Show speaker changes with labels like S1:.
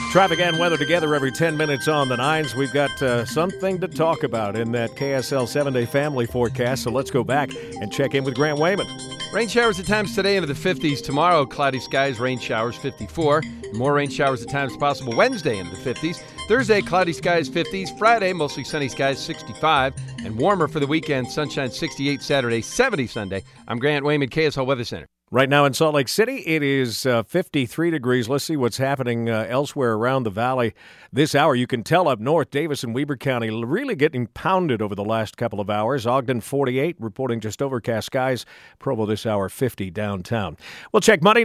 S1: Traffic and weather together every 10 minutes on the nines. We've got something to talk about in that KSL 7-day family forecast, so let's go back and check in with Grant Wayman.
S2: Rain showers at times today into the 50s. Tomorrow, cloudy skies, rain showers, 54. More rain showers at times possible Wednesday into the 50s. Thursday, cloudy skies, 50s. Friday, mostly sunny skies, 65. And warmer for the weekend, sunshine, 68 Saturday, 70 Sunday. I'm Grant Wayman, KSL Weather Center.
S1: Right now in Salt Lake City, it is 53 degrees. Let's see what's happening elsewhere around the valley this hour. You can tell up north, Davis and Weber County really getting pounded over the last couple of hours. Ogden, 48, reporting just overcast skies. Provo this hour, 50 downtown. We'll check money.